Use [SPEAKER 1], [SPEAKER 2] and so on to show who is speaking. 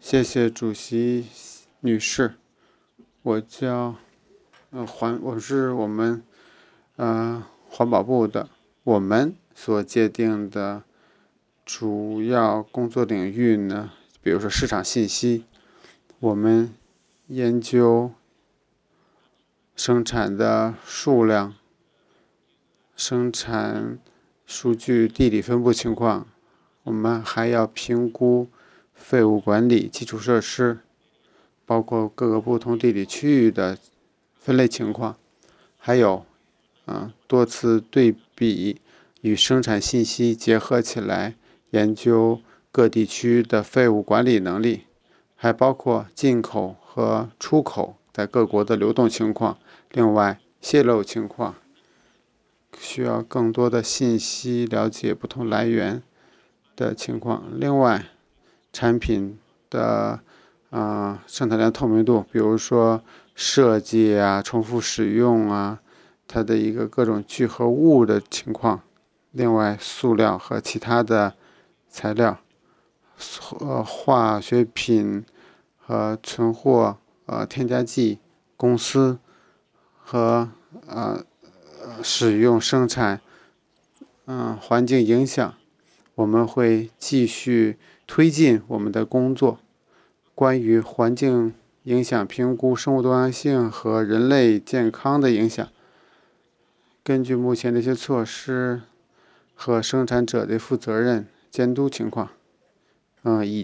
[SPEAKER 1] 谢谢主席女士，我叫我是我们环保部的，我们所界定的主要工作领域呢，比如说市场信息，我们研究生产的数量、生产数据地理分布情况，我们还要评估废物管理基础设施，包括各个不同地理区域的分类情况，还有多次对比与生产信息结合起来，研究各地区的废物管理能力，还包括进口和出口在各国的流动情况，另外泄漏情况，需要更多的信息了解不同来源的情况。另外，产品的生产链透明度，比如说设计啊、重复使用啊，它的一个各种聚合物的情况。另外，塑料和其他的材料、化学品和存货、添加剂公司和使用生产环境影响，我们会继续推进我们的工作。关于环境影响评估、生物多样性和人类健康的影响，根据目前的一些措施和生产者的负责任监督情况，